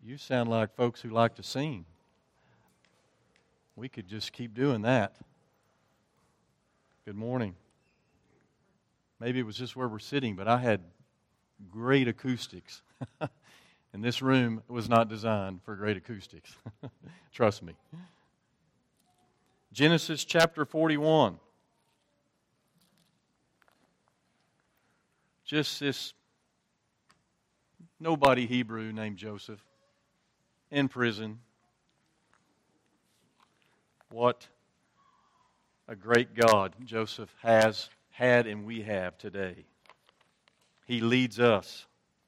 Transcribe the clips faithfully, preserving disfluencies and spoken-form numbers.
You sound like folks who like to sing. We could just keep doing that. Good morning. Maybe it was just where we're sitting, but I had great acoustics. And this room was not designed for great acoustics. Trust me. Genesis chapter forty-one. Just this nobody Hebrew named Joseph in prison. What a great God Joseph has had and we have today. He leads us.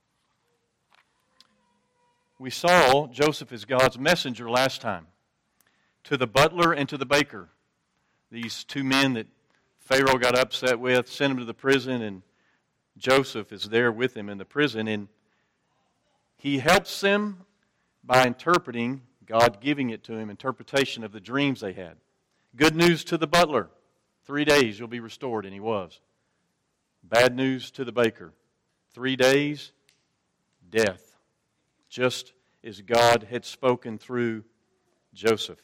We saw Joseph as God's messenger last time to the butler and to the baker. These two men that Pharaoh got upset with, sent him to the prison, and Joseph is there with him in the prison, and he helps them by interpreting, God giving it to him, interpretation of the dreams they had. Good news to the butler, three days you'll be restored, and he was. Bad news to the baker, three days, death, just as God had spoken through Joseph.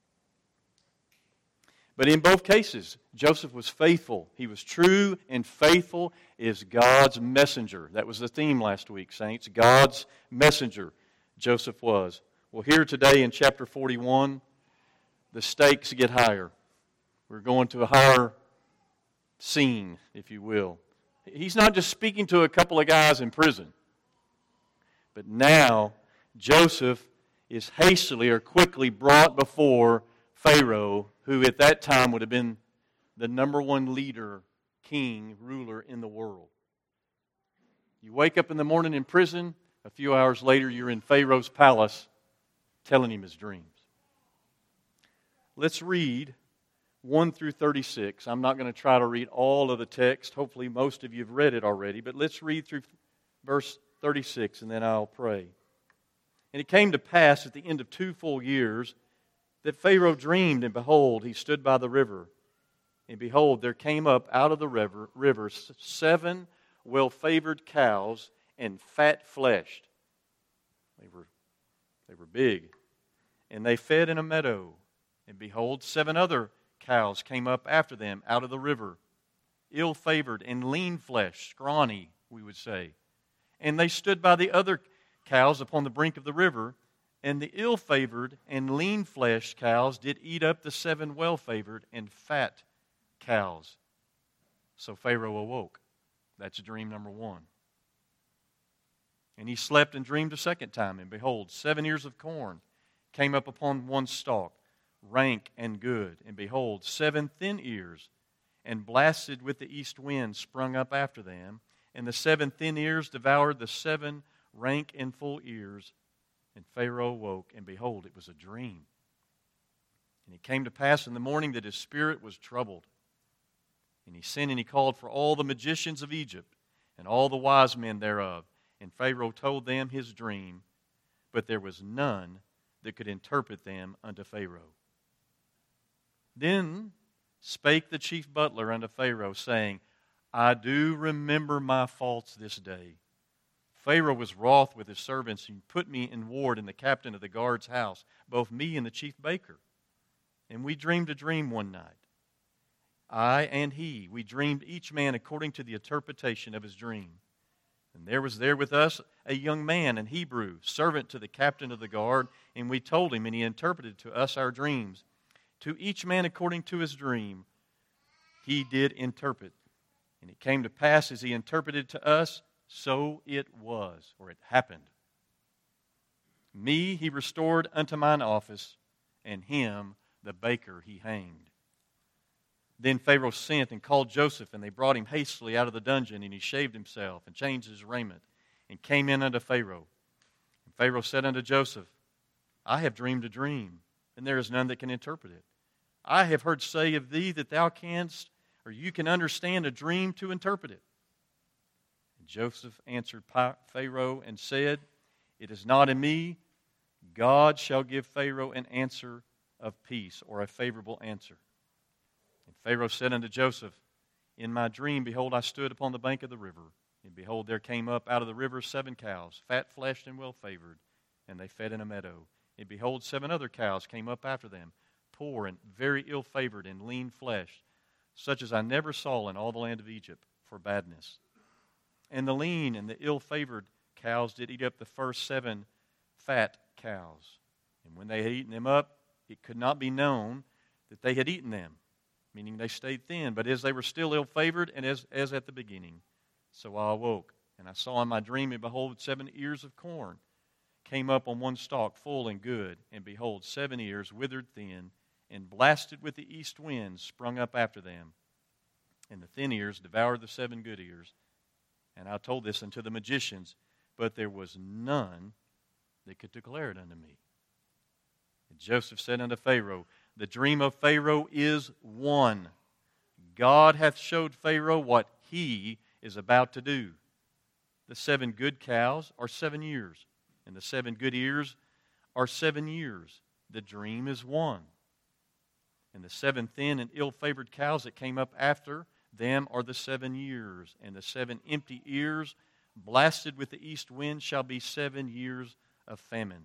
But in both cases, Joseph was faithful. He was true and faithful as God's messenger. That was the theme last week, saints. God's messenger, Joseph was. Well, here today in chapter forty-one, the stakes get higher. We're going to a higher scene, if you will. He's not just speaking to a couple of guys in prison. But now, Joseph is hastily or quickly brought before Pharaoh, who at that time would have been the number one leader, king, ruler in the world. You wake up in the morning in prison, a few hours later you're in Pharaoh's palace telling him his dreams. Let's read one through thirty-six. I'm not going to try to read all of the text. Hopefully most of you have read it already, but let's read through verse thirty-six and then I'll pray. And it came to pass at the end of two full years that Pharaoh dreamed, and behold, he stood by the river. And behold, there came up out of the river, river seven well-favored cows and fat-fleshed. They were, they were big. And they fed in a meadow. And behold, seven other cows came up after them out of the river, ill-favored and lean-fleshed, scrawny, we would say. And they stood by the other cows upon the brink of the river. And the ill-favored and lean-fleshed cows did eat up the seven well-favored and fat cows. So Pharaoh awoke. That's dream number one. And he slept and dreamed a second time. And behold, seven ears of corn came up upon one stalk, rank and good. And behold, seven thin ears, and blasted with the east wind, sprung up after them. And the seven thin ears devoured the seven rank and full ears. And Pharaoh awoke, and behold, it was a dream. And it came to pass in the morning that his spirit was troubled. And he sent and he called for all the magicians of Egypt, and all the wise men thereof. And Pharaoh told them his dream, but there was none that could interpret them unto Pharaoh. Then spake the chief butler unto Pharaoh, saying, I do remember my faults this day. Pharaoh was wroth with his servants and put me in ward in the captain of the guard's house, both me and the chief baker. And we dreamed a dream one night. I and he, we dreamed each man according to the interpretation of his dream. And there was there with us a young man, an Hebrew, servant to the captain of the guard, and we told him, and he interpreted to us our dreams. To each man according to his dream, he did interpret. And it came to pass as he interpreted to us, so it was, or it happened. Me he restored unto mine office, and him, the baker, he hanged. Then Pharaoh sent and called Joseph, and they brought him hastily out of the dungeon, and he shaved himself, and changed his raiment, and came in unto Pharaoh. And Pharaoh said unto Joseph, I have dreamed a dream, and there is none that can interpret it. I have heard say of thee that thou canst, or you can understand a dream to interpret it. Joseph answered Pharaoh and said, It is not in me. God shall give Pharaoh an answer of peace, or a favorable answer. And Pharaoh said unto Joseph, In my dream, behold, I stood upon the bank of the river, and behold, there came up out of the river seven cows, fat-fleshed and well-favored. and they fed in a meadow. And behold, seven other cows came up after them, poor and very ill-favored and lean-fleshed, such as I never saw in all the land of Egypt for badness. And the lean and the ill-favored cows did eat up the first seven fat cows. And when they had eaten them up, it could not be known that they had eaten them, meaning they stayed thin, but as they were still ill-favored, and as, as at the beginning. So I awoke, and I saw in my dream, and behold, seven ears of corn came up on one stalk, full and good, and behold, seven ears withered thin, and blasted with the east wind sprung up after them. And the thin ears devoured the seven good ears. And I told this unto the magicians, but there was none that could declare it unto me. And Joseph said unto Pharaoh, the dream of Pharaoh is one. God hath showed Pharaoh what he is about to do. The seven good cows are seven years, and the seven good ears are seven years. The dream is one. And the seven thin and ill-favored cows that came up after them are the seven years. And the seven empty ears, blasted with the east wind, shall be seven years of famine.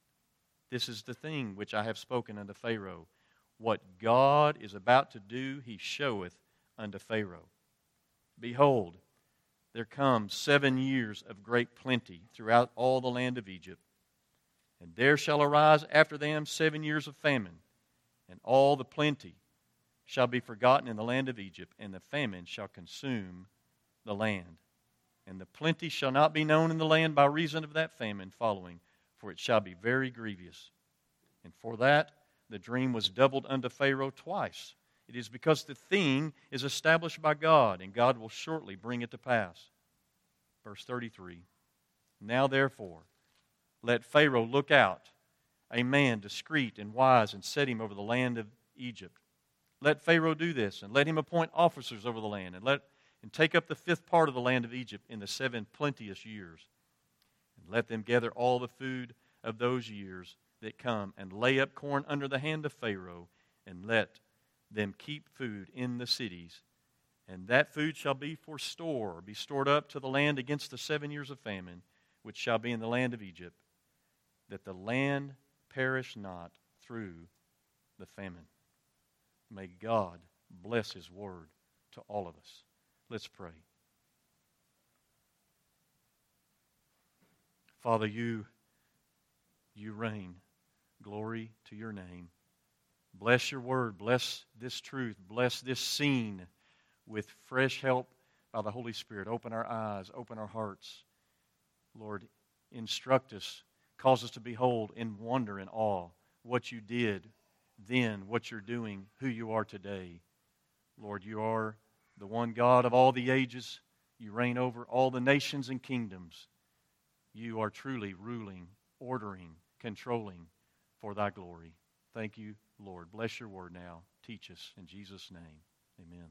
This is the thing which I have spoken unto Pharaoh. What God is about to do, he showeth unto Pharaoh. Behold, there come seven years of great plenty throughout all the land of Egypt. And there shall arise after them seven years of famine, and all the plenty shall be forgotten in the land of Egypt, and the famine shall consume the land. And the plenty shall not be known in the land by reason of that famine following, for it shall be very grievous. And for that the dream was doubled unto Pharaoh twice. It is because the thing is established by God, and God will shortly bring it to pass. Verse thirty-three, now therefore, let Pharaoh look out, a man discreet and wise, and set him over the land of Egypt. Let Pharaoh do this, and let him appoint officers over the land, and let and take up the fifth part of the land of Egypt in the seven plenteous years. And let them gather all the food of those years that come, and lay up corn under the hand of Pharaoh, and let them keep food in the cities. And that food shall be for store, be stored up to the land against the seven years of famine, which shall be in the land of Egypt, that the land perish not through the famine. May God bless His word to all of us. Let's pray. Father, you, you reign. Glory to your name. Bless your word. Bless this truth. Bless this scene with fresh help by the Holy Spirit. Open our eyes. Open our hearts. Lord, instruct us. Cause us to behold in wonder and awe what you did then, what you're doing, who you are today. Lord, you are the one God of all the ages. You reign over all the nations and kingdoms. You are truly ruling, ordering, controlling for thy glory. Thank you, Lord. Bless your word now. Teach us in Jesus' name. Amen.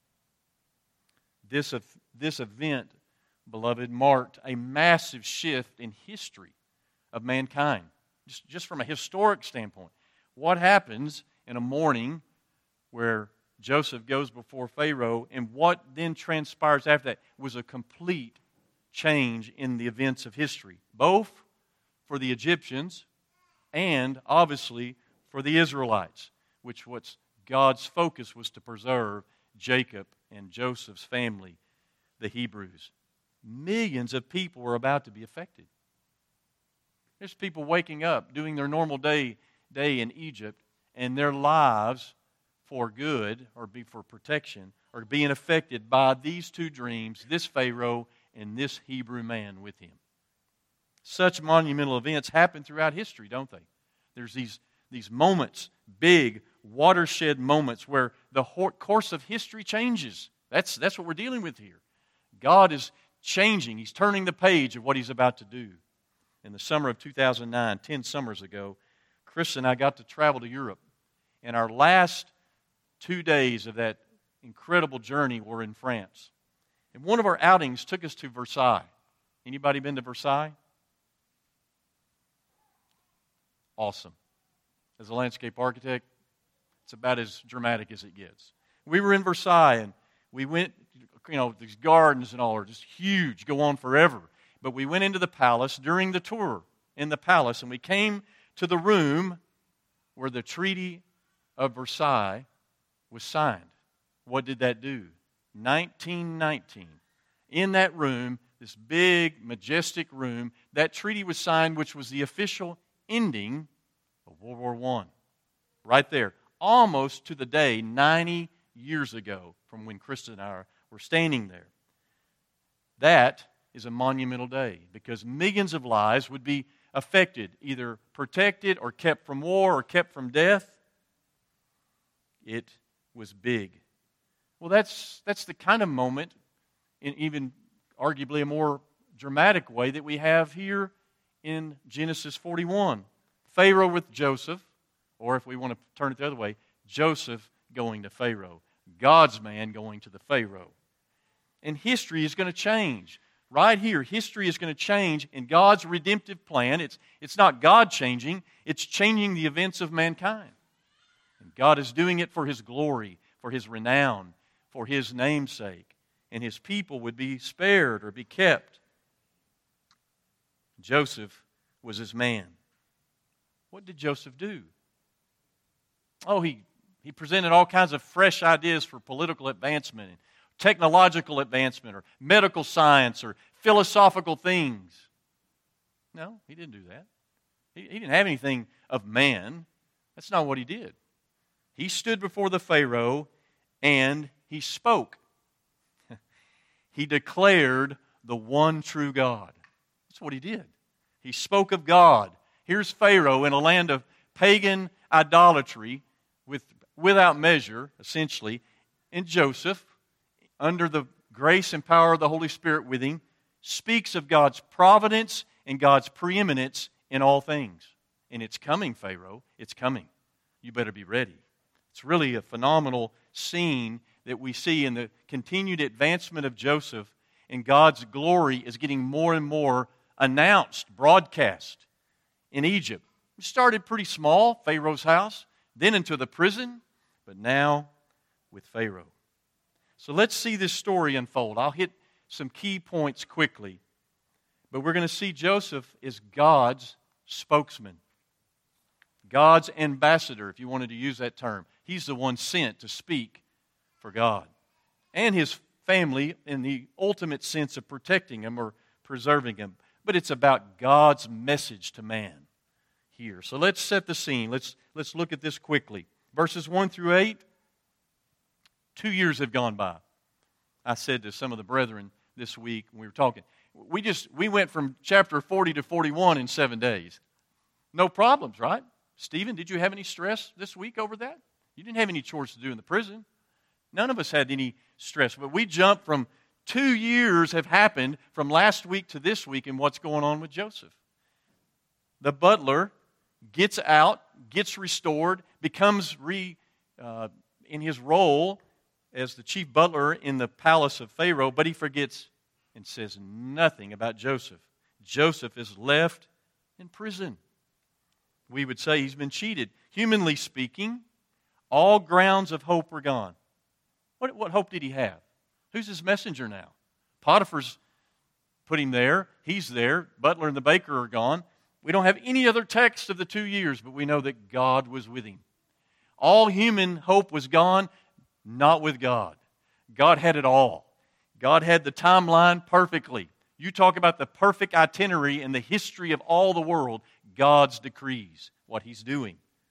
This, this event, beloved, marked a massive shift in history of mankind, just, just from a historic standpoint. What happens in a morning where Joseph goes before Pharaoh, and what then transpires after that was a complete change in the events of history, both for the Egyptians and obviously for the Israelites, which was God's focus was to preserve Jacob and Joseph's family, the Hebrews. Millions of people were about to be affected. There's people waking up, doing their normal day, day in Egypt, and their lives for good or be for protection are being affected by these two dreams, this Pharaoh and this Hebrew man with him. Such monumental events happen throughout history, don't they? There's these, these moments, big watershed moments where the course of history changes. That's, that's what we're dealing with here. God is changing. He's turning the page of what He's about to do. In the summer of two thousand nine, ten summers ago, Chris and I got to travel to Europe. And our last two days of that incredible journey were in France. And one of our outings took us to Versailles. Anybody been to Versailles? Awesome. As a landscape architect, it's about as dramatic as it gets. We were in Versailles, and we went, you know, these gardens and all are just huge, go on forever. But we went into the palace during the tour in the palace, and we came to the room where the Treaty of Versailles was signed. What did that do? nineteen nineteen. In that room, this big, majestic room, that treaty was signed, which was the official ending of World War One. Right there. Almost to the day, ninety years ago, from when Krista and I were standing there. That is a monumental day because millions of lives would be affected, either protected or kept from war or kept from death. It was big. Well, that's, that's the kind of moment, in even arguably a more dramatic way, that we have here in Genesis forty-one. Pharaoh with Joseph, or if we want to turn it the other way, Joseph going to Pharaoh. God's man going to the Pharaoh. And history is going to change. Right here, history is going to change in God's redemptive plan. It's, it's not God changing, it's changing the events of mankind. And God is doing it for His glory, for His renown, for His namesake. And His people would be spared or be kept. Joseph was His man. What did Joseph do? Oh, he, he presented all kinds of fresh ideas for political advancement, and technological advancement, or medical science, or philosophical things. No, he didn't do that. He, he didn't have anything of man. That's not what he did. He stood before the Pharaoh and he spoke. He declared the one true God. That's what he did. He spoke of God. Here's Pharaoh in a land of pagan idolatry with, without measure, essentially, and Joseph, under the grace and power of the Holy Spirit with him, speaks of God's providence and God's preeminence in all things. And it's coming, Pharaoh. It's coming. You better be ready. It's really a phenomenal scene that we see in the continued advancement of Joseph, and God's glory is getting more and more announced, broadcast in Egypt. It started pretty small, Pharaoh's house, then into the prison, but now with Pharaoh. So let's see this story unfold. I'll hit some key points quickly, but we're going to see Joseph is God's spokesman, God's ambassador, if you wanted to use that term. He's the one sent to speak for God and His family in the ultimate sense of protecting him or preserving him. But it's about God's message to man here. So let's set the scene. Let's, let's look at this quickly. Verses one through eight. Two years have gone by. I said to some of the brethren this week when we were talking, we just we went from chapter forty to forty-one in seven days. No problems, right? Stephen, did you have any stress this week over that? You didn't have any chores to do in the prison. None of us had any stress. But we jumped from two years have happened from last week to this week in what's going on with Joseph. The butler gets out, gets restored, becomes re uh, in his role as the chief butler in the palace of Pharaoh, but he forgets and says nothing about Joseph. Joseph is left in prison. We would say he's been cheated. Humanly speaking, all grounds of hope were gone. What, what hope did he have? Who's his messenger now? Potiphar's put him there. He's there. Butler and the baker are gone. We don't have any other text of the two years, but we know that God was with him. All human hope was gone. Not with God. God had it all. God had the timeline perfectly. You talk about the perfect itinerary in the history of all the world, God's decrees, what He's doing.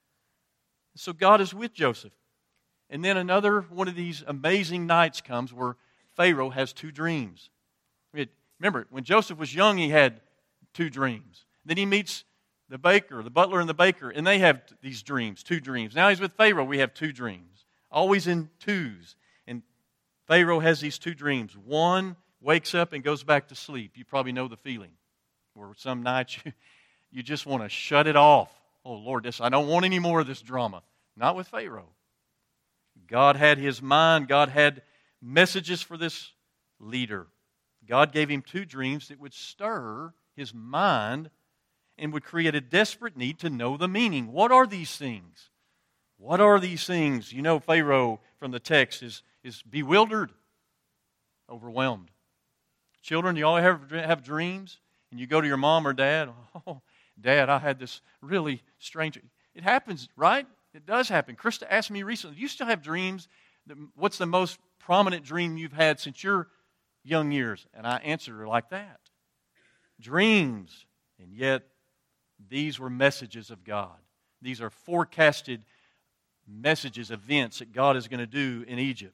So God is with Joseph. And then another one of these amazing nights comes where Pharaoh has two dreams. Remember, when Joseph was young, he had two dreams. Then he meets the baker, the butler and the baker, and they have these dreams, two dreams. Now he's with Pharaoh, we have two dreams. Always in twos. And Pharaoh has these two dreams. One wakes up and goes back to sleep. You probably know the feeling. Where some nights you, you just want to shut it off. Oh, Lord, this I don't want any more of this drama. Not with Pharaoh. God had his mind. God had messages for this leader. God gave him two dreams that would stir his mind and would create a desperate need to know the meaning. What are these things? What are these things? You know, Pharaoh from the text is, is bewildered, overwhelmed. Children, do you all have, have dreams? And you go to your mom or dad, oh, Dad, I had this really strange... It happens, right? It does happen. Krista asked me recently, do you still have dreams? What's the most prominent dream you've had since your young years? And I answered her like that. Dreams. And yet, these were messages of God. These are forecasted messages, events that God is going to do in Egypt.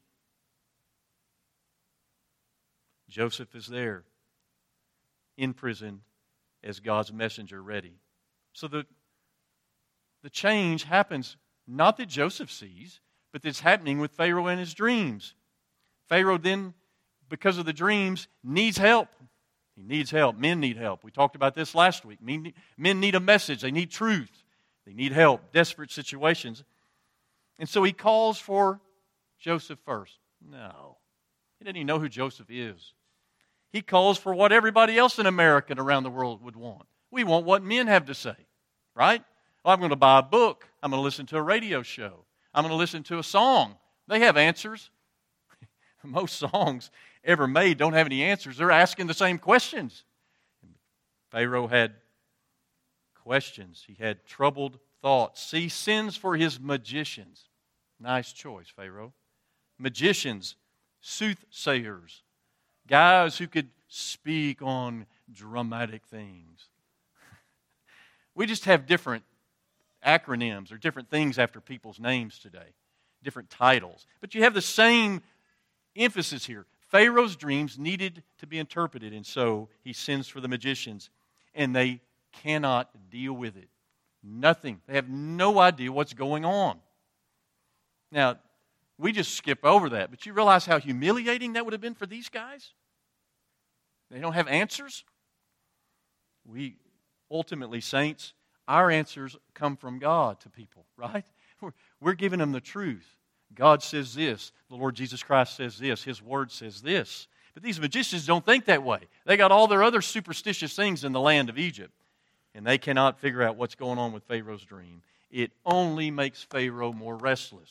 Joseph is there in prison as God's messenger ready. So the, the change happens, not that Joseph sees, but that's happening with Pharaoh in his dreams. Pharaoh then, because of the dreams, needs help. He needs help. Men need help. We talked about this last week. Men need a message. They need truth. They need help. Desperate situations. And so he calls for Joseph first. No. He doesn't even know who Joseph is. He calls for what everybody else in America and around the world would want. We want what men have to say, right? Well, I'm going to buy a book. I'm going to listen to a radio show. I'm going to listen to a song. They have answers. Most songs ever made don't have any answers. They're asking the same questions. Pharaoh had questions. He had troubled thoughts. He sends for his magicians. Nice choice, Pharaoh. Magicians, soothsayers, guys who could speak on dramatic things. We just have different acronyms or different things after people's names today, different titles. But you have the same emphasis here. Pharaoh's dreams needed to be interpreted, and so he sends for the magicians, and they cannot deal with it. Nothing. They have no idea what's going on. Now, we just skip over that, but you realize how humiliating that would have been for these guys? They don't have answers. We, ultimately, saints, our answers come from God to people, right? We're, we're giving them the truth. God says this. The Lord Jesus Christ says this. His Word says this. But these magicians don't think that way. They got all their other superstitious things in the land of Egypt, and they cannot figure out what's going on with Pharaoh's dream. It only makes Pharaoh more restless.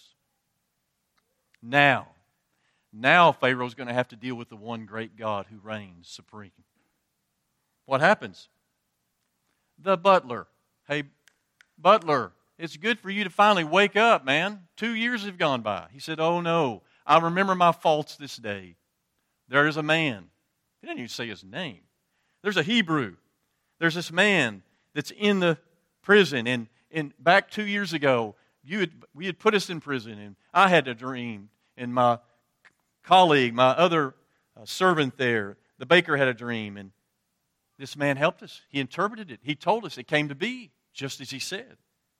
Now, now Pharaoh's going to have to deal with the one great God who reigns supreme. What happens? The butler. Hey, butler, it's good for you to finally wake up, man. Two years have gone by. He said, oh no, I remember my faults this day. There is a man. He didn't even say his name. There's a Hebrew. There's this man that's in the prison. And, and back two years ago, you had, we had put us in prison, and I had a dream. And my colleague, my other uh, servant there, the baker, had a dream. And this man helped us. He interpreted it. He told us it came to be just as he said.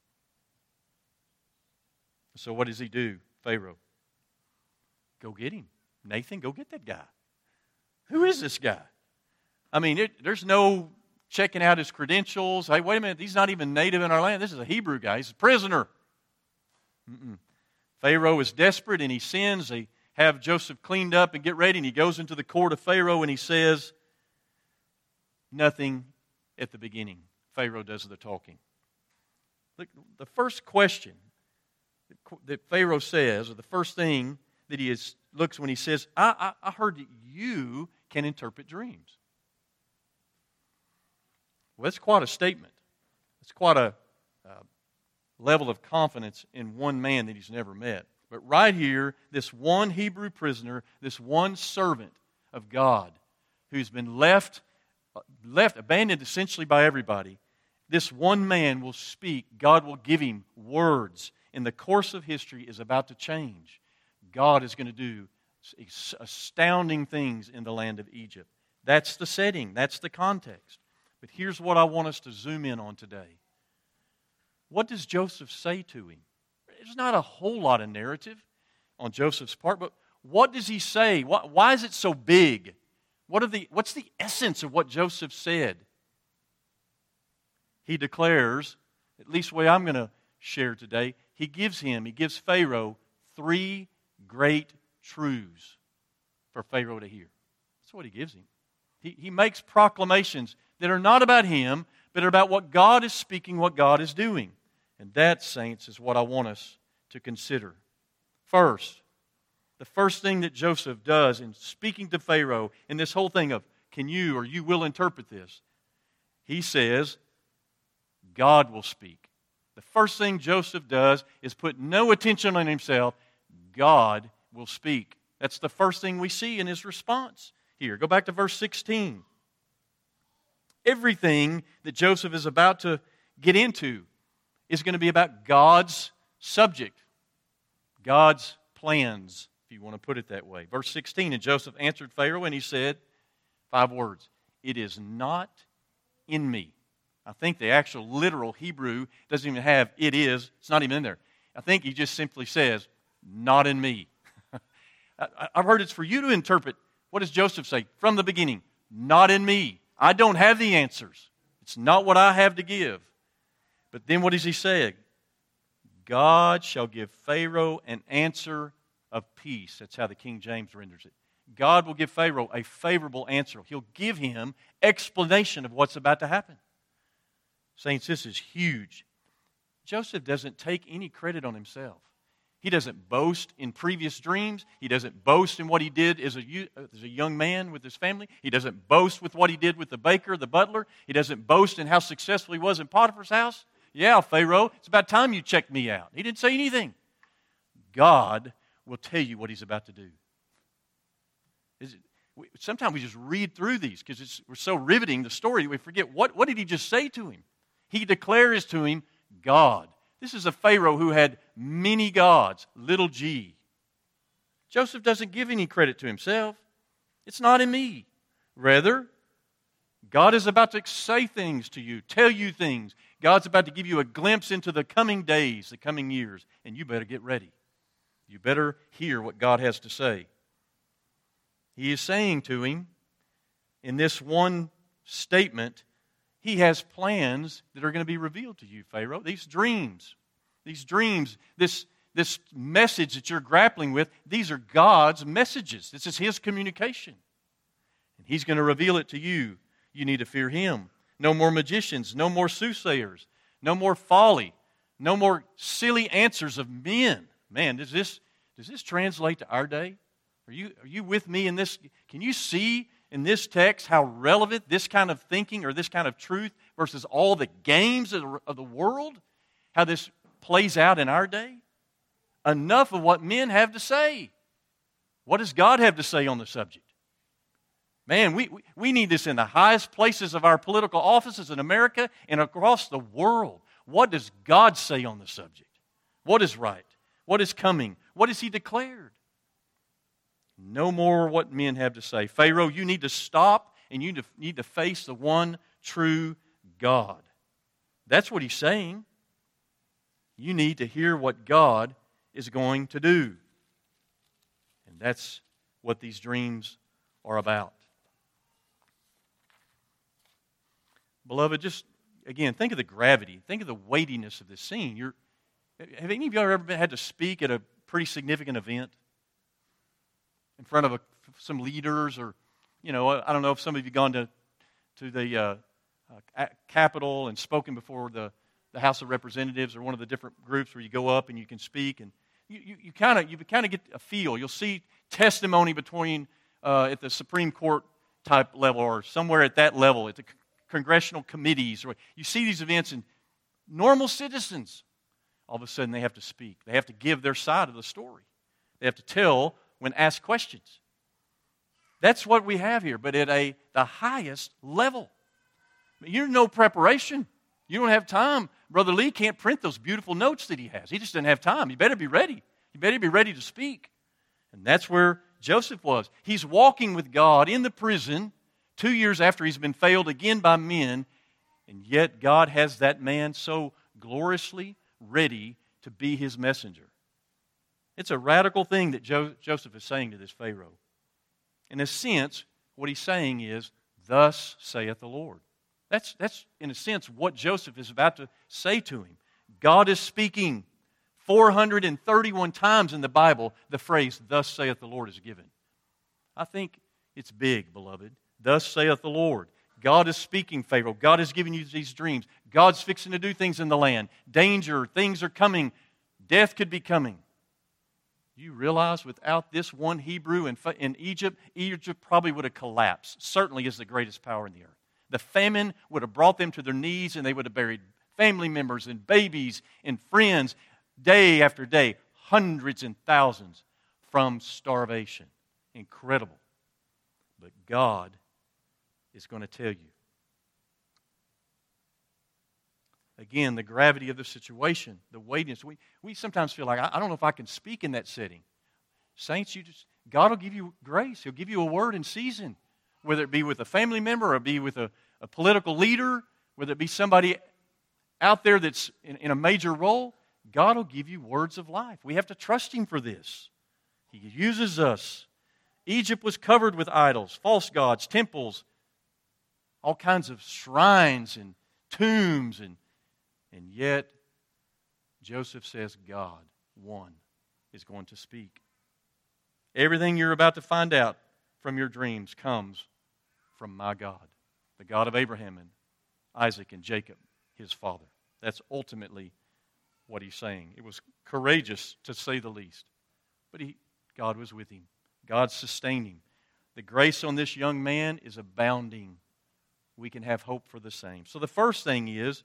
So what does he do, Pharaoh? Go get him. Nathan, go get that guy. Who is this guy? I mean, it, there's no checking out his credentials. Hey, wait a minute. He's not even native in our land. This is a Hebrew guy. He's a prisoner. Mm-mm. Pharaoh is desperate and he sends. They have Joseph cleaned up and get ready, and he goes into the court of Pharaoh and he says nothing at the beginning. Pharaoh does the talking. Look, the first question that Pharaoh says, or the first thing that he is, looks when he says, I, I, I heard that you can interpret dreams. Well, that's quite a statement. It's quite a uh, level of confidence in one man that he's never met. But right here, this one Hebrew prisoner, this one servant of God who's been left, left abandoned essentially by everybody, this one man will speak. God will give him words. And the course of history is about to change. God is going to do astounding things in the land of Egypt. That's the setting. That's the context. But here's what I want us to zoom in on today. What does Joseph say to him? There's not a whole lot of narrative on Joseph's part, but what does he say? Why is it so big? What are the, what's the essence of what Joseph said? He declares, at least the way I'm going to share today, he gives him, he gives Pharaoh three great truths for Pharaoh to hear. That's what he gives him. He, he makes proclamations that are not about him, but are about what God is speaking, what God is doing. And that, saints, is what I want us to consider. First, the first thing that Joseph does in speaking to Pharaoh in this whole thing of, can you or you will interpret this? He says, God will speak. The first thing Joseph does is put no attention on himself. God will speak. That's the first thing we see in his response here. Go back to verse sixteen. Everything that Joseph is about to get into is going to be about God's subject, God's plans, if you want to put it that way. Verse sixteen, and Joseph answered Pharaoh, and he said, five words, "It is not in me." I think the actual literal Hebrew doesn't even have "it is." It's not even in there. I think he just simply says, "Not in me." I've heard it's for you to interpret. What does Joseph say? From the beginning, "Not in me." I don't have the answers. It's not what I have to give. But then what does he say? God shall give Pharaoh an answer of peace. That's how the King James renders it. God will give Pharaoh a favorable answer. He'll give him explanation of what's about to happen. Saints, this is huge. Joseph doesn't take any credit on himself. He doesn't boast in previous dreams. He doesn't boast in what he did as a, as a young man with his family. He doesn't boast with what he did with the baker, the butler. He doesn't boast in how successful he was in Potiphar's house. Yeah, Pharaoh, it's about time you checked me out. He didn't say anything. God will tell you what he's about to do. Is it, we, sometimes we just read through these because we're so riveting, the story, we forget, what, what did he just say to him? He declares to him, God. This is a Pharaoh who had many gods, little g. Joseph doesn't give any credit to himself. It's not in me. Rather, God is about to say things to you, tell you things. God's about to give you a glimpse into the coming days, the coming years, and you better get ready. You better hear what God has to say. He is saying to him, in this one statement, he has plans that are going to be revealed to you, Pharaoh. These dreams, these dreams, this, this message that you're grappling with, these are God's messages. This is His communication. And He's going to reveal it to you. You need to fear Him. No more magicians, no more soothsayers, no more folly, no more silly answers of men. Man, does this, does this translate to our day? Are you, are you with me in this? Can you see in this text how relevant this kind of thinking or this kind of truth versus all the games of the, of the world, how this plays out in our day? Enough of what men have to say. What does God have to say on the subject? Man, we, we, we need this in the highest places of our political offices in America and across the world. What does God say on the subject? What is right? What is coming? What has He declared? No more what men have to say. Pharaoh, you need to stop and you need to face the one true God. That's what he's saying. You need to hear what God is going to do. And that's what these dreams are about. Beloved, just again, think of the gravity. Think of the weightiness of this scene. You're, have any of you ever had to speak at a pretty significant event? In front of a, some leaders, or, you know, I don't know if some of you have gone to, to the uh, uh, Capitol and spoken before the, the House of Representatives or one of the different groups where you go up and you can speak, and you, you, you kind of you kind of get a feel. You'll see testimony between uh, at the Supreme Court type level or somewhere at that level, at the congressional committees. Or you see these events, and normal citizens, all of a sudden they have to speak. They have to give their side of the story. They have to tell when asked questions. That's what we have here, but at a the highest level. You're no preparation. You don't have time. Brother Lee can't print those beautiful notes that he has. He just doesn't have time. You better be ready. You better be ready to speak. And that's where Joseph was. He's walking with God in the prison two years after he's been failed again by men, and yet God has that man so gloriously ready to be His messenger. It's a radical thing that jo- Joseph is saying to this Pharaoh. In a sense, what he's saying is, "Thus saith the Lord." That's, that's in a sense, what Joseph is about to say to him. God is speaking. four hundred thirty-one times in the Bible, the phrase, "Thus saith the Lord," is given. I think it's big, beloved. Thus saith the Lord. God is speaking, Pharaoh. God is giving you these dreams. God's fixing to do things in the land. Danger, things are coming. Death could be coming. You realize without this one Hebrew in, in Egypt, Egypt probably would have collapsed. Certainly is the greatest power in the earth. The famine would have brought them to their knees and they would have buried family members and babies and friends, day after day, hundreds and thousands from starvation. Incredible. But God is going to tell you. Again, the gravity of the situation, the weightiness. We, we sometimes feel like, I, I don't know if I can speak in that setting. Saints, you just God will give you grace. He'll give you a word in season, whether it be with a family member or be with a, a political leader, whether it be somebody out there that's in, in a major role. God will give you words of life. We have to trust Him for this. He uses us. Egypt was covered with idols, false gods, temples, all kinds of shrines and tombs, and, and yet Joseph says God, one, is going to speak. Everything you're about to find out from your dreams comes from my God, the God of Abraham and Isaac and Jacob, his father. That's ultimately what he's saying. It was courageous, to say the least. But he, God was with him. God sustained him. The grace on this young man is abounding. We can have hope for the same. So the first thing is,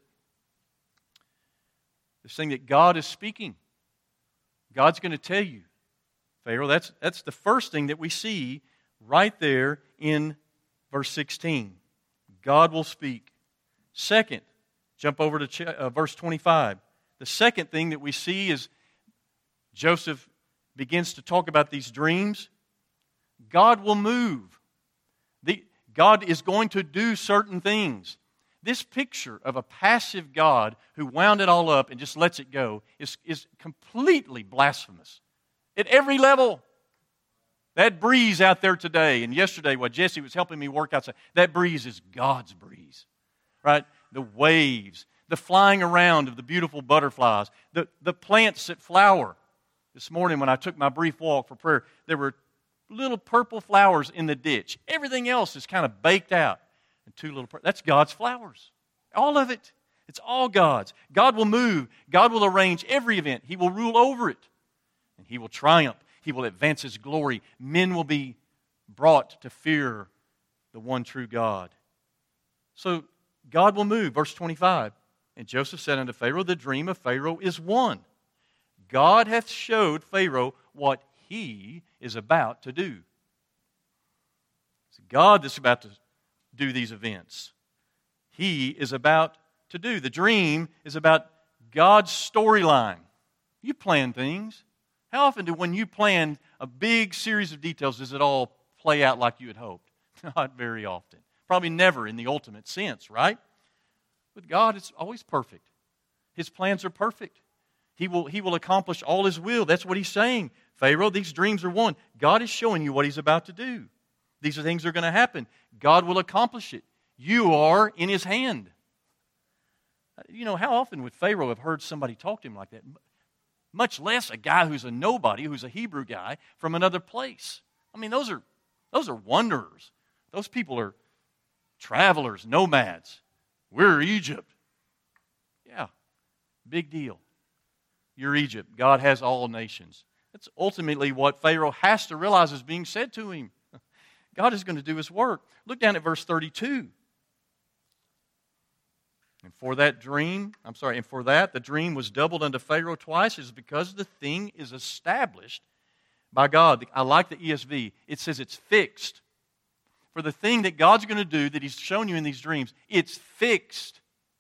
this thing that God is speaking. God's going to tell you, Pharaoh, that's, that's the first thing that we see right there in verse sixteen. God will speak. Second, jump over to ch- uh, verse twenty-five. The second thing that we see is Joseph begins to talk about these dreams. God will move. The, God is going to do certain things. This picture of a passive God who wound it all up and just lets it go is, is completely blasphemous. At every level. That breeze out there today, and yesterday while Jesse was helping me work outside, that breeze is God's breeze. Right? The waves, the flying around of the beautiful butterflies, the, the plants that flower. This morning when I took my brief walk for prayer, there were little purple flowers in the ditch. Everything else is kind of baked out. And two little, that's God's flowers. All of it. It's all God's. God will move. God will arrange every event. He will rule over it. And He will triumph. He will advance His glory. Men will be brought to fear the one true God. So God will move. Verse twenty-five. And Joseph said unto Pharaoh, the dream of Pharaoh is one. God hath showed Pharaoh what he is about to do. It's God that's about to do these events. He is about to do. The dream is about God's storyline. You plan things. How often do when you plan a big series of details does it all play out like you had hoped? Not very often. Probably never in the ultimate sense, right? With God, it's always perfect. His plans are perfect. He will, he will accomplish all His will. That's what He's saying. Pharaoh, these dreams are one. God is showing you what He's about to do. These are things that are going to happen. God will accomplish it. You are in His hand. You know, how often would Pharaoh have heard somebody talk to him like that? Much less a guy who's a nobody, who's a Hebrew guy from another place. I mean, those are, those are wanderers. Those people are travelers, nomads. We're Egypt. Yeah, big deal. You're Egypt. God has all nations. That's ultimately what Pharaoh has to realize is being said to him. God is going to do His work. Look down at verse thirty-two. And for that dream, I'm sorry, and for that the dream was doubled unto Pharaoh twice, is because the thing is established by God. I like the E S V. It says it's fixed. For the thing that God's going to do that He's shown you in these dreams, it's fixed.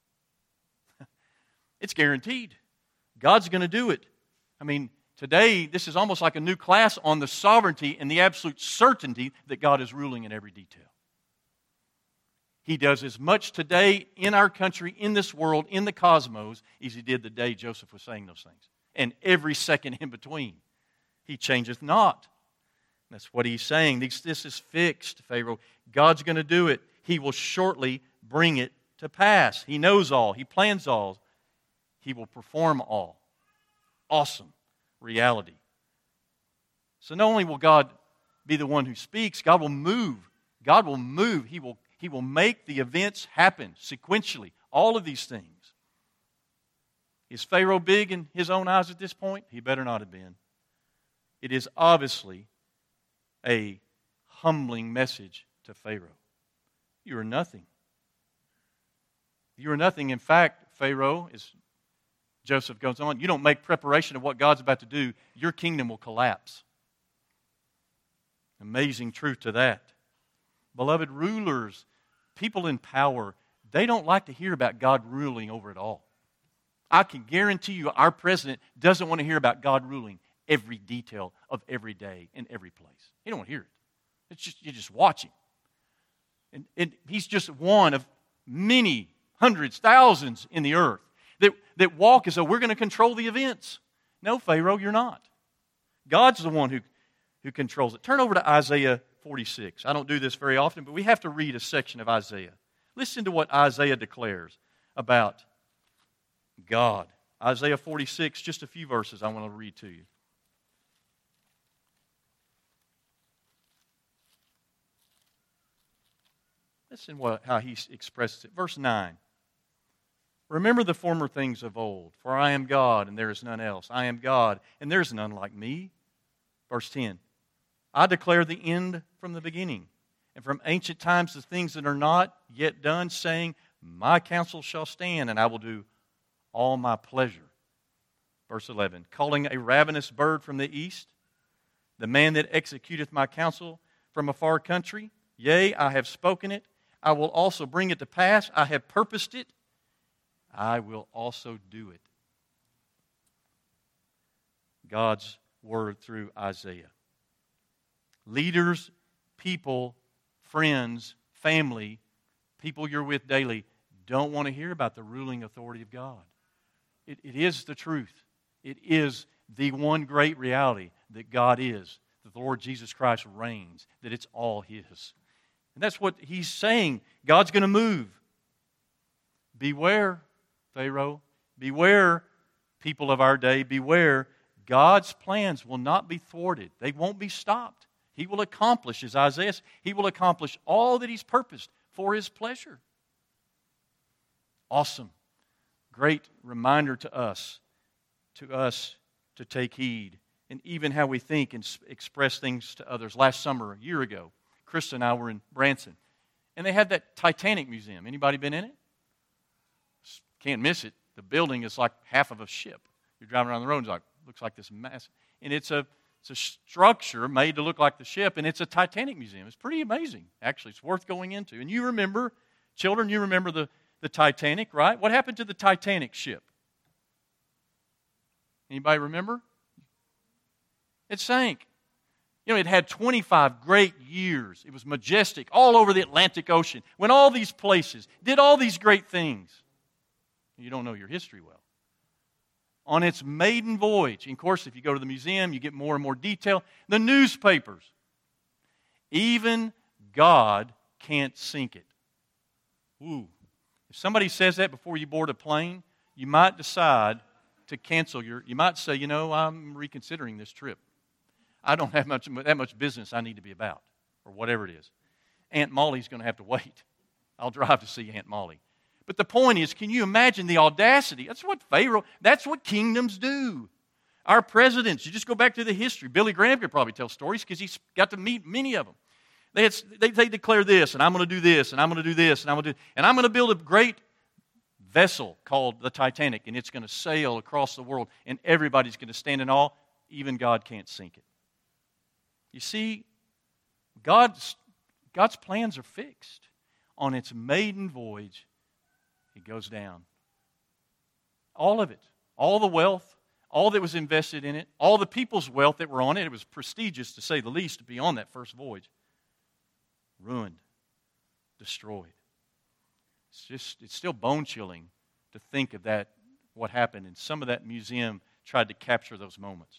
It's guaranteed. God's going to do it. I mean, today, this is almost like a new class on the sovereignty and the absolute certainty that God is ruling in every detail. He does as much today in our country, in this world, in the cosmos, as He did the day Joseph was saying those things. And every second in between. He changeth not. That's what He's saying. This, this is fixed, Pharaoh. God's going to do it. He will shortly bring it to pass. He knows all. He plans all. He will perform all. Awesome reality. So not only will God be the one who speaks, God will move. God will move. He will, he will make the events happen sequentially. All of these things. Is Pharaoh big in his own eyes at this point? He better not have been. It is obviously a humbling message to Pharaoh. You are nothing. You are nothing. In fact, Pharaoh, as Joseph goes on, you don't make preparation of what God's about to do, your kingdom will collapse. Amazing truth to that. Beloved, rulers, people in power, they don't like to hear about God ruling over it all. I can guarantee you our president doesn't want to hear about God ruling every detail of every day in every place. He don't want to hear it. It's just, you just watch him. And, and he's just one of many hundreds, thousands in the earth that, that walk as though we're going to control the events. No, Pharaoh, you're not. God's the one who, who controls it. Turn over to Isaiah forty-six. I don't do this very often, but we have to read a section of Isaiah. Listen to what Isaiah declares about God. Isaiah forty-six, just a few verses I want to read to you. Listen what, how he expresses it. Verse nine. Remember the former things of old, for I am God and there is none else. I am God and there is none like me. Verse ten. I declare the end from the beginning, and from ancient times the things that are not yet done, saying, my counsel shall stand, and I will do all my pleasure. Verse eleven. Calling a ravenous bird from the east, the man that executeth my counsel from a far country. Yea, I have spoken it. I will also bring it to pass. I have purposed it. I will also do it. God's word through Isaiah. Leaders, people, friends, family, people you're with daily, don't want to hear about the ruling authority of God. It, it is the truth. It is the one great reality that God is, that the Lord Jesus Christ reigns, that it's all His. And that's what He's saying. God's going to move. Beware, Pharaoh. Beware, people of our day. Beware. God's plans will not be thwarted. They won't be stopped. He will accomplish, as Isaiah says, He will accomplish all that He's purposed for His pleasure. Awesome. Great reminder to us, to us to take heed, and even how we think and express things to others. Last summer, a year ago, Krista and I were in Branson, and they had that Titanic Museum. Anybody been in it? Can't miss it. The building is like half of a ship. You're driving around the road, and it's like, looks like this massive, and it's a It's a structure made to look like the ship, and it's a Titanic museum. It's pretty amazing, actually. It's worth going into. And you remember, children, you remember the, the Titanic, right? What happened to the Titanic ship? Anybody remember? It sank. You know, it had twenty-five great years. It was majestic all over the Atlantic Ocean. Went all these places. Did all these great things. You don't know your history well. On its maiden voyage, and of course, if you go to the museum, you get more and more detail. The newspapers. Even God can't sink it. Ooh. If somebody says that before you board a plane, you might decide to cancel your, you might say, you know, I'm reconsidering this trip. I don't have much that much business I need to be about, or whatever it is. Aunt Molly's going to have to wait. I'll drive to see Aunt Molly. But the point is, can you imagine the audacity? That's what Pharaoh, that's what kingdoms do. Our presidents, you just go back to the history. Billy Graham could probably tell stories because he's got to meet many of them. They, had, they, they declare this, and I'm going to do this, and I'm going to do this, and I'm going to do, and I'm going to build a great vessel called the Titanic, and it's going to sail across the world, and everybody's going to stand in awe. Even God can't sink it. You see, God's, God's plans are fixed. On its maiden voyage, it goes down. All of it. All the wealth, all that was invested in it, all the people's wealth that were on it. It was prestigious, to say the least, to be on that first voyage. Ruined. Destroyed. It's just, it's still bone-chilling to think of that, what happened. And some of that museum tried to capture those moments.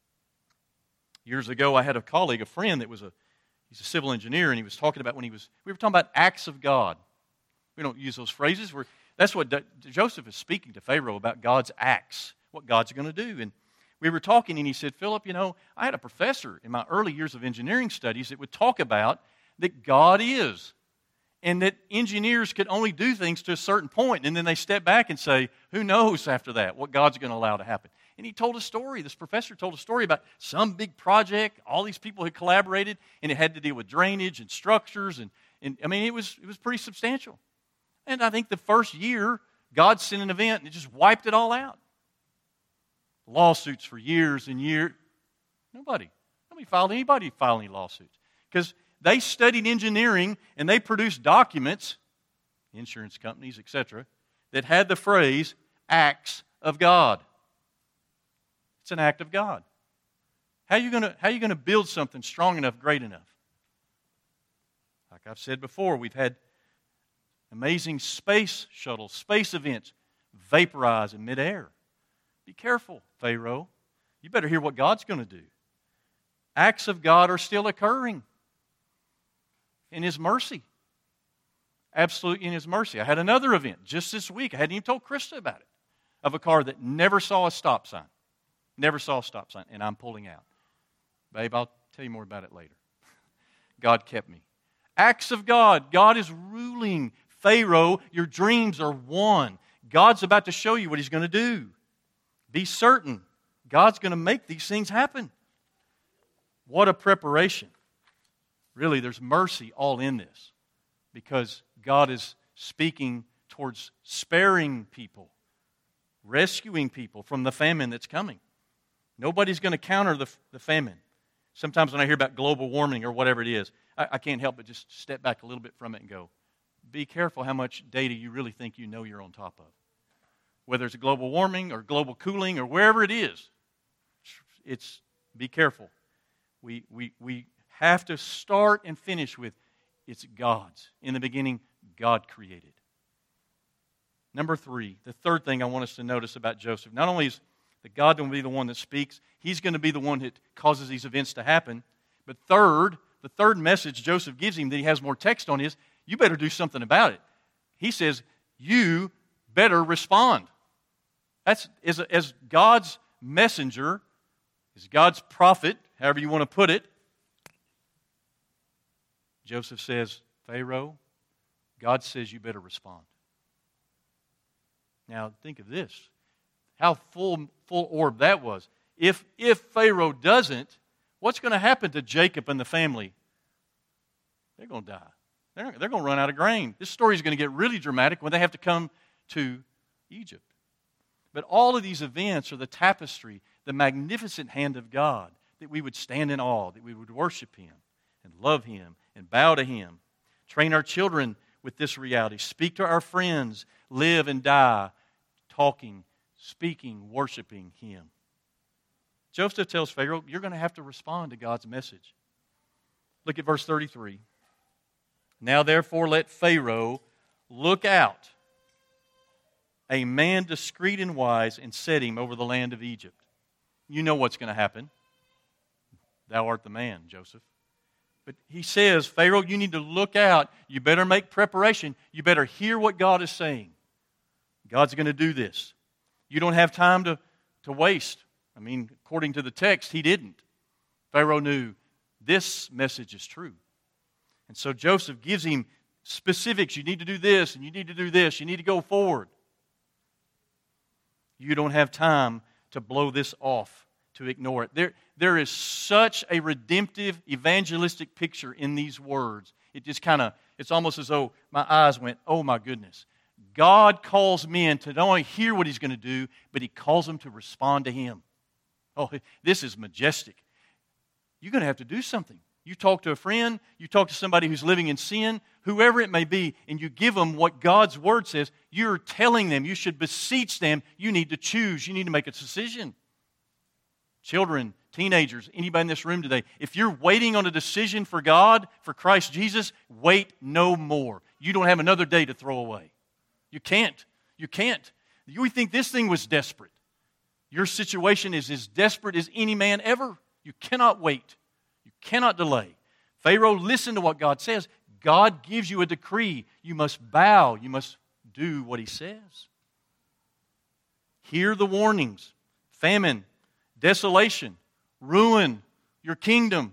Years ago, I had a colleague, a friend that was a, he's a civil engineer, and he was talking about when he was, we were talking about acts of God. We don't use those phrases. We're, that's what D- Joseph is speaking to Pharaoh about, God's acts, what God's going to do. And we were talking, and he said, Philip, you know, I had a professor in my early years of engineering studies that would talk about that God is, and that engineers could only do things to a certain point, and then they step back and say, who knows after that what God's going to allow to happen. And he told a story, this professor told a story about some big project, all these people had collaborated, and it had to deal with drainage and structures, and, and I mean, it was, it was pretty substantial. And I think the first year, God sent an event and it just wiped it all out. Lawsuits for years and years. Nobody. Nobody filed anybody filed any lawsuits. Because they studied engineering and they produced documents, insurance companies, et cetera, that had the phrase, acts of God. It's an act of God. How are you going to, how are you going to build something strong enough, great enough? Like I've said before, we've had amazing space shuttles, space events vaporize in midair. Be careful, Pharaoh. You better hear what God's going to do. Acts of God are still occurring in His mercy. Absolutely in His mercy. I had another event just this week. I hadn't even told Krista about it. Of a car that never saw a stop sign. Never saw a stop sign. And I'm pulling out. Babe, I'll tell you more about it later. God kept me. Acts of God. God is ruling. Pharaoh, your dreams are won. God's about to show you what He's going to do. Be certain. God's going to make these things happen. What a preparation. Really, there's mercy all in this. Because God is speaking towards sparing people. Rescuing people from the famine that's coming. Nobody's going to counter the, the famine. Sometimes when I hear about global warming or whatever it is, I, I can't help but just step back a little bit from it and go, be careful how much data you really think you know you're on top of. Whether it's global warming or global cooling or wherever it is, it's be careful. We, we, we have to start and finish with it's God's. In the beginning, God created. Number three, the third thing I want us to notice about Joseph, not only is that God going to be the one that speaks, He's going to be the one that causes these events to happen, but third, the third message Joseph gives him that he has more text on is, you better do something about it. He says, you better respond. That's as, as God's messenger, as God's prophet, however you want to put it, Joseph says, Pharaoh, God says you better respond. Now, think of this. How full, full orb that was. If, if Pharaoh doesn't, what's going to happen to Jacob and the family? They're going to die. They're, they're going to run out of grain. This story is going to get really dramatic when they have to come to Egypt. But all of these events are the tapestry, the magnificent hand of God, that we would stand in awe, that we would worship Him and love Him and bow to Him. Train our children with this reality. Speak to our friends. Live and die talking, speaking, worshiping Him. Joseph tells Pharaoh, you're going to have to respond to God's message. Look at verse thirty-three. Now therefore let Pharaoh look out, a man discreet and wise, and set him over the land of Egypt. You know what's going to happen. Thou art the man, Joseph. But he says, Pharaoh, you need to look out. You better make preparation. You better hear what God is saying. God's going to do this. You don't have time to, to waste. I mean, according to the text, he didn't. Pharaoh knew this message is true. And so Joseph gives him specifics. You need to do this, and you need to do this. You need to go forward. You don't have time to blow this off, to ignore it. There, there is such a redemptive, evangelistic picture in these words. It just kind of, it's almost as though my eyes went, oh my goodness. God calls men to not only hear what He's going to do, but He calls them to respond to Him. Oh, this is majestic. You're going to have to do something. You talk to a friend, you talk to somebody who's living in sin, whoever it may be, and you give them what God's Word says, you're telling them, you should beseech them, you need to choose, you need to make a decision. Children, teenagers, anybody in this room today, if you're waiting on a decision for God, for Christ Jesus, wait no more. You don't have another day to throw away. You can't. You can't. You think this thing was desperate. Your situation is as desperate as any man ever. You cannot wait. You cannot delay. Pharaoh, listen to what God says. God gives you a decree. You must bow. You must do what He says. Hear the warnings. Famine, desolation, ruin, your kingdom.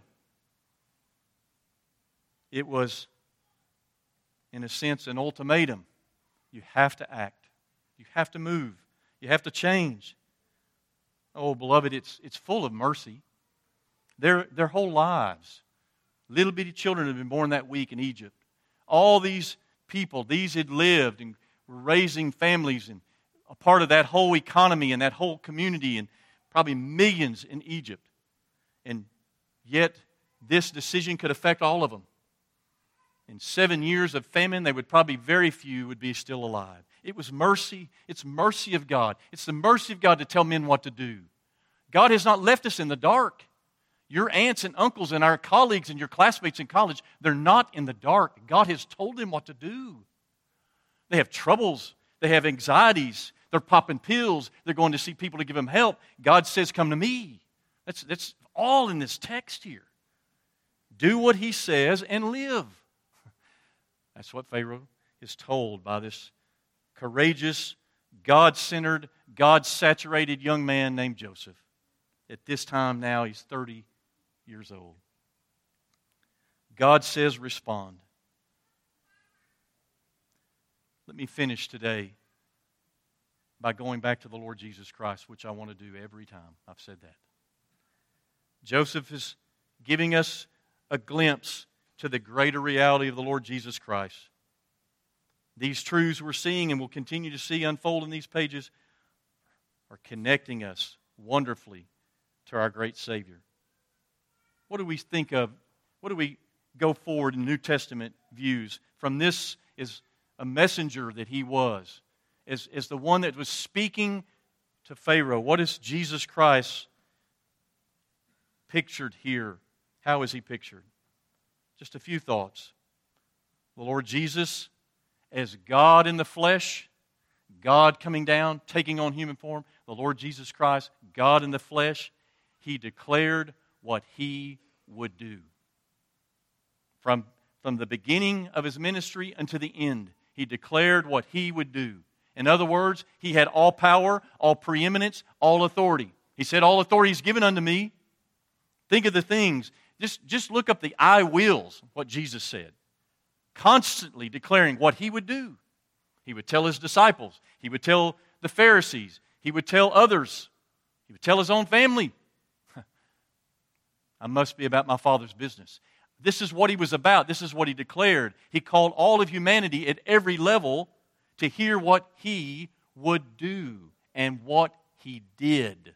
It was, in a sense, an ultimatum. You have to act. You have to move. You have to change. Oh, beloved, it's, it's full of mercy. Their, their whole lives, little bitty children had been born that week in Egypt. All these people, these had lived and were raising families and a part of that whole economy and that whole community and probably millions in Egypt. And yet, this decision could affect all of them. In seven years of famine, they would probably, very few would be still alive. It was mercy. It's mercy of God. It's the mercy of God to tell men what to do. God has not left us in the dark. Your aunts and uncles and our colleagues and your classmates in college, they're not in the dark. God has told them what to do. They have troubles. They have anxieties. They're popping pills. They're going to see people to give them help. God says, come to me. That's, that's all in this text here. Do what He says and live. That's what Pharaoh is told by this courageous, God-centered, God-saturated young man named Joseph. At this time now, he's thirty years old. God says, respond. Let me finish today by going back to the Lord Jesus Christ, which I want to do every time I've said that. Joseph is giving us a glimpse to the greater reality of the Lord Jesus Christ. These truths we're seeing and will continue to see unfold in these pages are connecting us wonderfully to our great Savior. What do we think of? What do we go forward in New Testament views from this as a messenger that He was, as, as the one that was speaking to Pharaoh? What is Jesus Christ pictured here? How is He pictured? Just a few thoughts. The Lord Jesus as God in the flesh, God coming down, taking on human form. The Lord Jesus Christ, God in the flesh, He declared what He would do. From, from the beginning of His ministry unto the end, He declared what He would do. In other words, He had all power, all preeminence, all authority. He said, all authority is given unto me. Think of the things. Just, just look up the I wills, what Jesus said. Constantly declaring what He would do. He would tell His disciples. He would tell the Pharisees. He would tell others. He would tell His own family. I must be about my Father's business. This is what He was about. This is what He declared. He called all of humanity at every level to hear what He would do and what He did.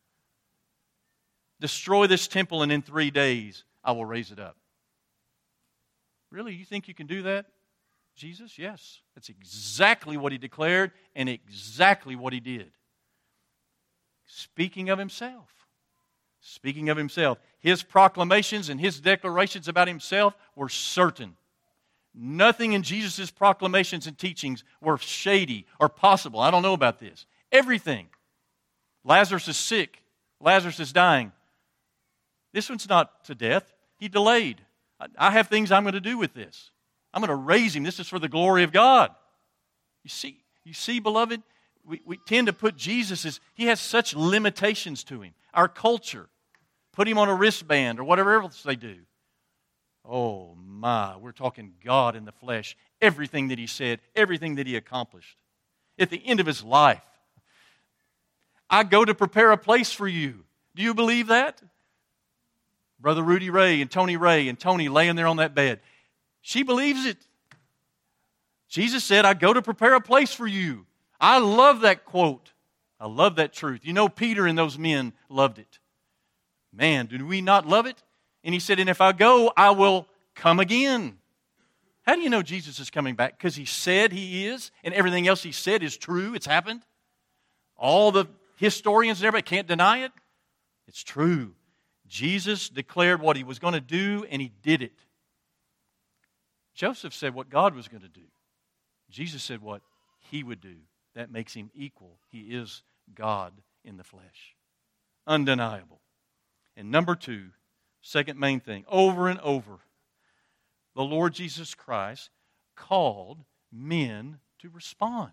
Destroy this temple and in three days I will raise it up. Really? You think you can do that, Jesus? Yes. That's exactly what He declared and exactly what He did. Speaking of Himself. Speaking of Himself. His proclamations and His declarations about Himself were certain. Nothing in Jesus' proclamations and teachings were shady or possible. I don't know about this. Everything. Lazarus is sick. Lazarus is dying. This one's not to death. He delayed. I have things I'm going to do with this. I'm going to raise him. This is for the glory of God. You see, you see, beloved, we, we tend to put Jesus as, He has such limitations to Him. Our culture, put Him on a wristband or whatever else they do. Oh my, we're talking God in the flesh. Everything that He said, everything that He accomplished. At the end of His life, I go to prepare a place for you. Do you believe that? Brother Rudy Ray and Tony Ray and Tony laying there on that bed. She believes it. Jesus said, I go to prepare a place for you. I love that quote. I love that truth. You know, Peter and those men loved it. Man, do we not love it? And He said, and if I go, I will come again. How do you know Jesus is coming back? Because He said He is, and everything else He said is true. It's happened. All the historians and everybody can't deny it. It's true. Jesus declared what He was going to do, and He did it. Joseph said what God was going to do. Jesus said what He would do. That makes Him equal. He is God in the flesh. Undeniable. And number two, second main thing, over and over, the Lord Jesus Christ called men to respond.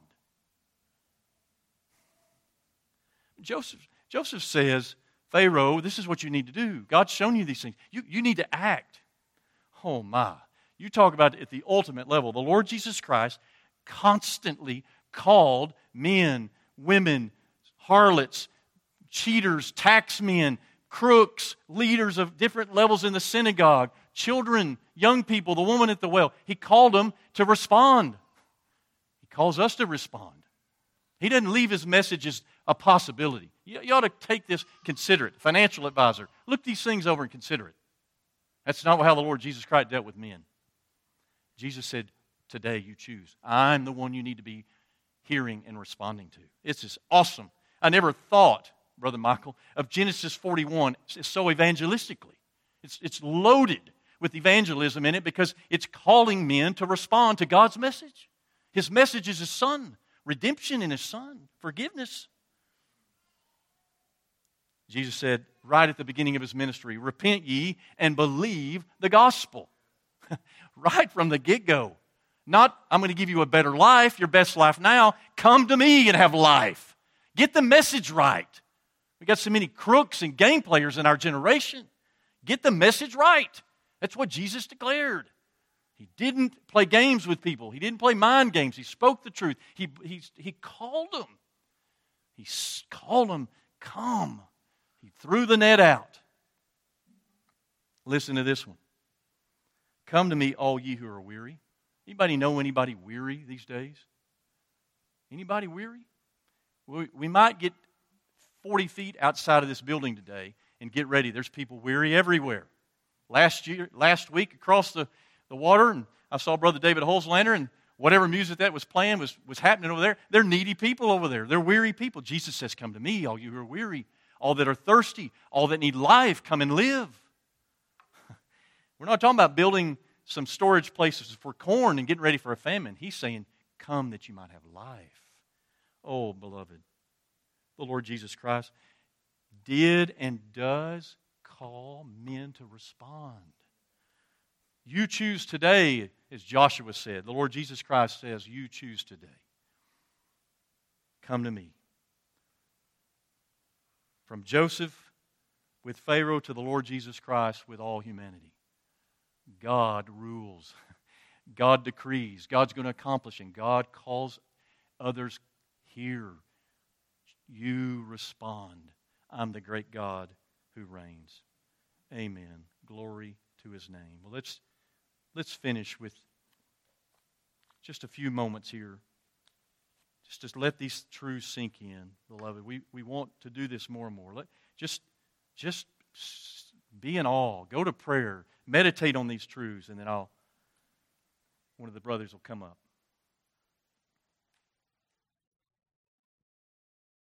Joseph, Joseph says, Pharaoh, this is what you need to do. God's shown you these things. You, you need to act. Oh my. You talk about it at the ultimate level. The Lord Jesus Christ constantly called men, women, harlots, cheaters, taxmen, crooks, leaders of different levels in the synagogue, children, young people, the woman at the well. He called them to respond. He calls us to respond. He doesn't leave His message as a possibility. You, you ought to take this, consider it. Financial advisor, look these things over and consider it. That's not how the Lord Jesus Christ dealt with men. Jesus said, today you choose. I'm the one you need to be hearing and responding to. It's just awesome. I never thought, Brother Michael, of Genesis forty-one so evangelistically. It's, it's loaded with evangelism in it because it's calling men to respond to God's message. His message is His Son, redemption in His Son, forgiveness. Jesus said right at the beginning of His ministry, repent ye and believe the gospel. Right from the get-go. Not, I'm going to give you a better life, your best life now. Come to me and have life. Get the message right. We got so many crooks and game players in our generation. Get the message right. That's what Jesus declared. He didn't play games with people. He didn't play mind games. He spoke the truth. He, he, he called them. He called them, come. He threw the net out. Listen to this one. Come to me, all ye who are weary. Anybody know anybody weary these days? Anybody weary? We, we might get forty feet outside of this building today and get ready. There's people weary everywhere. Last year, last week across the, the water, and I saw Brother David Holzlander, and whatever music that was playing was, was happening over there. They're needy people over there. They're weary people. Jesus says, come to me, all you who are weary, all that are thirsty, all that need life, come and live. We're not talking about building some storage places for corn and getting ready for a famine. He's saying, come that you might have life. Oh, beloved, the Lord Jesus Christ did and does call men to respond. You choose today, as Joshua said. The Lord Jesus Christ says, you choose today. Come to me. From Joseph with Pharaoh to the Lord Jesus Christ with all humanity. God rules. God decrees. God's going to accomplish, and God calls others here. You respond. I'm the great God who reigns. Amen. Glory to His name. Well, let's let's finish with just a few moments here. Just to let these truths sink in, beloved. We we want to do this more and more. Let just just be in awe. Go to prayer. Meditate on these truths, and then I'll one of the brothers will come up.